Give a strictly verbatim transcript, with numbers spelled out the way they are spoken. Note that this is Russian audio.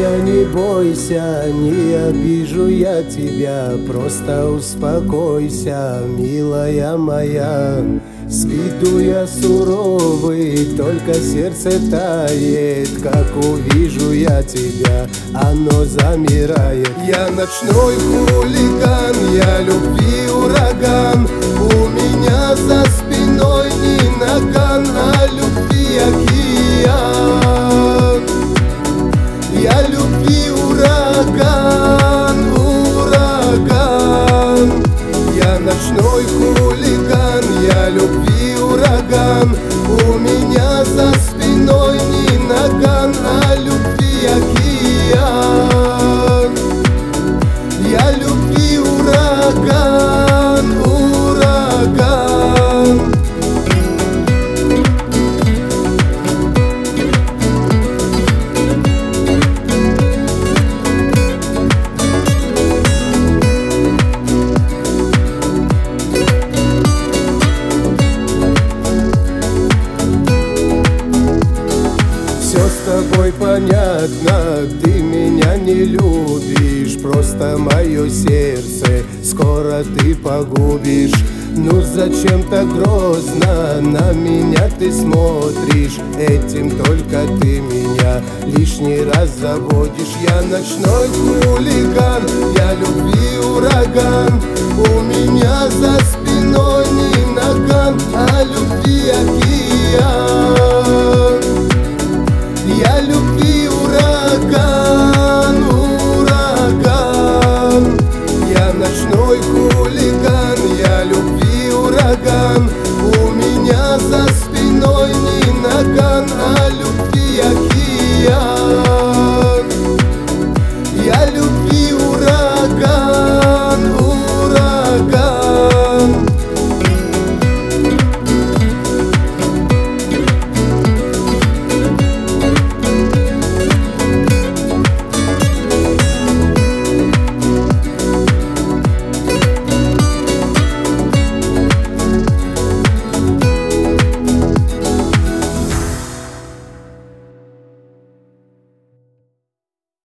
меня не бойся, не обижу я тебя, просто успокойся, милая моя. С виду я суровый, только сердце тает, как увижу я тебя, оно замирает. Я ночной хулиган, я любви ураган, у меня за спиной не наган, а любви океан. Я любви ураган, ураган. Я ночной хулиган, я любви ураган, у меня за спиной не наган, а любви океан. Я любви ураган, ураган. С тобой понятно, ты меня не любишь, просто мое сердце скоро ты погубишь. Ну зачем так грозно на меня ты смотришь? Этим только ты меня лишний раз заводишь. Я ночной хулиган, я любви ураган, у меня за спиной не наган, а любви океан.